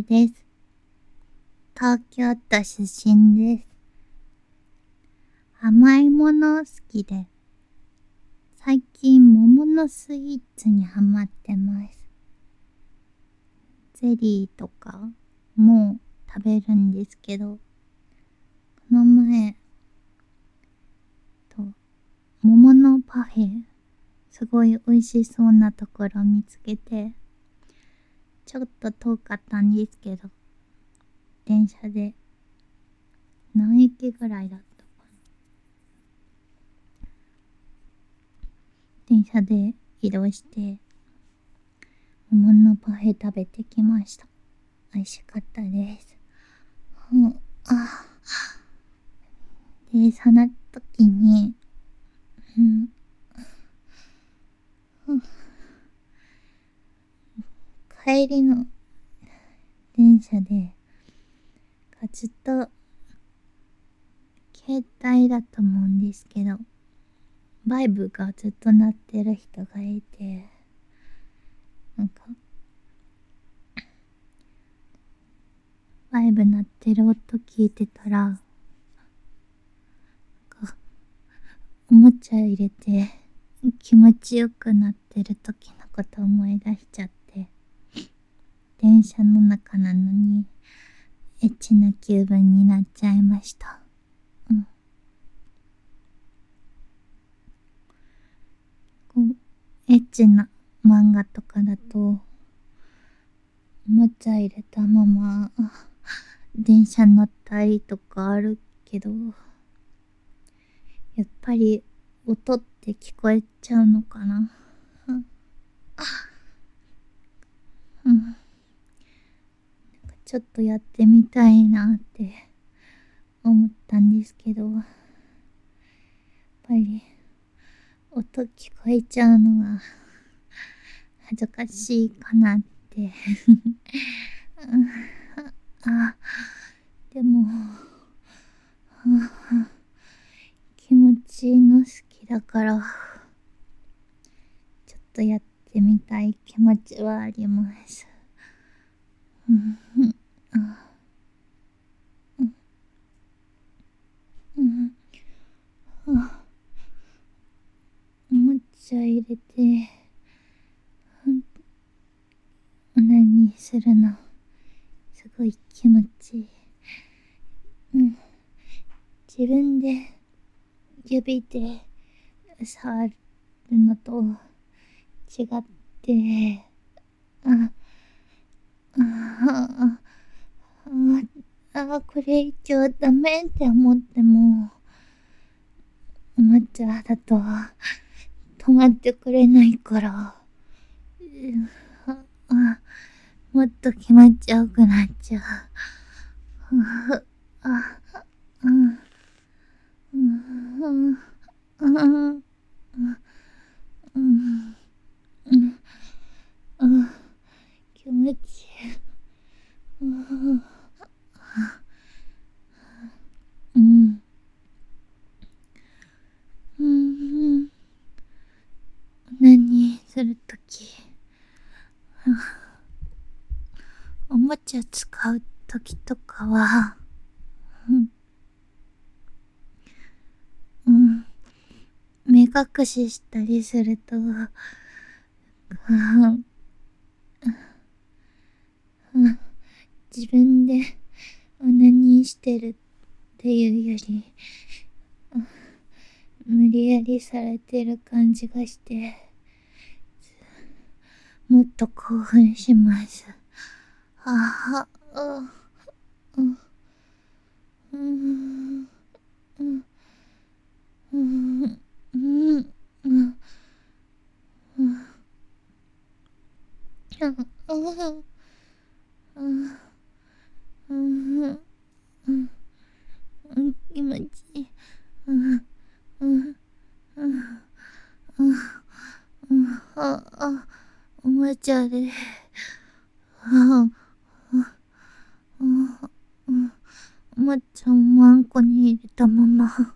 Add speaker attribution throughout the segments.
Speaker 1: です。東京都出身です。甘いもの好きで、最近桃のスイーツにハマってます。ゼリーとかも食べるんですけど、この前桃のパフェ、すごい美味しそうなところ見つけて、ちょっと遠かったんですけど、電車で何駅ぐらいだったかな。電車で移動して桃のパフェ食べてきました。美味しかったです。で、その時に、帰りの電車でずっと携帯だと思うんですけど、バイブがずっと鳴ってる人がいて、バイブ鳴ってる音聞いてたら、おもちゃ入れて気持ちよくなってる時のこと思い出しちゃって、電車の中なのにエッチな気分になっちゃいました。エッチな漫画とかだとおもちゃ入れたまま電車乗ったりとかあるけど、やっぱり音って聞こえちゃうのかな。ちょっとやってみたいなって思ったんですけど、やっぱり音聞こえちゃうのが恥ずかしいかなってでも気持ちいいの好きだから、ちょっとやってみたい気持ちはあります。おもちゃ入れてオナニーするのすごい気持ちいい。自分で指で触るのと違って、これ以上ダメって思っても、おもちゃだと止まってくれないから、もっと気持ちよくなっちゃう。気持ちいい。何するとき、おもちゃ使うときとかは、目隠ししたりすると、自分でオナニーしてるっていうより、無理やりされてる感じがして、もっと興奮します。気持ちいい。おもちゃでおもちゃをマンコに入れたまま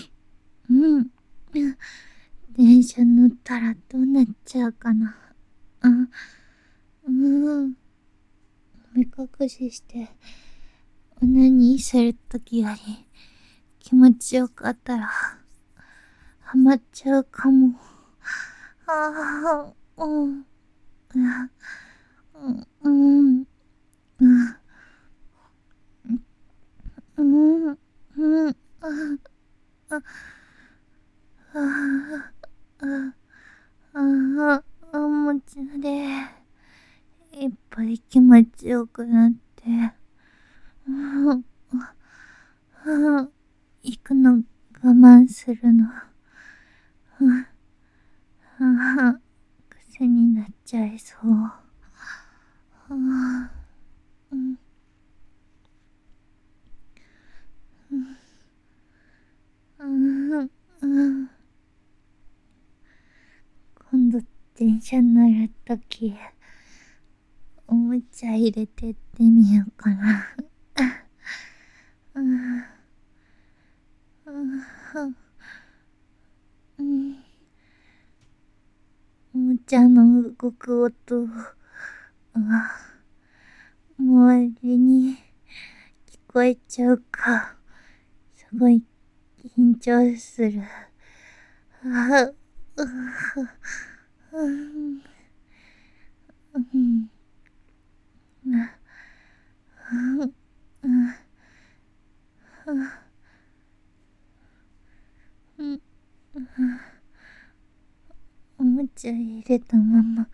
Speaker 1: 電車乗ったらどうなっちゃうかな。目隠ししてオナニーするときより気持ちよかったらハマっちゃうかも。ああ、うん、うん、うん、うん、うん、うん、あ、あ、あ、あ、あ、もちで、いっぱい気持ちよくなって、うん、行くの我慢するの、癖になっちゃいそう。うん、うん、うん、うん。今度電車乗るとき、おもちゃ入れてってみようかな。うん、うん、うん。おもちゃの動く音が周りに聞こえちゃうか、すごい緊張する。あ、う、うん、うん、うん、うん、うん、おもちゃ入れたまま、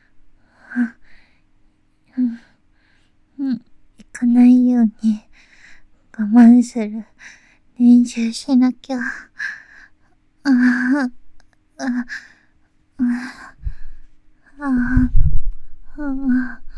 Speaker 1: うん、うん、行かないように我慢する練習しなきゃ。ああ、ああ、ああ、ああ。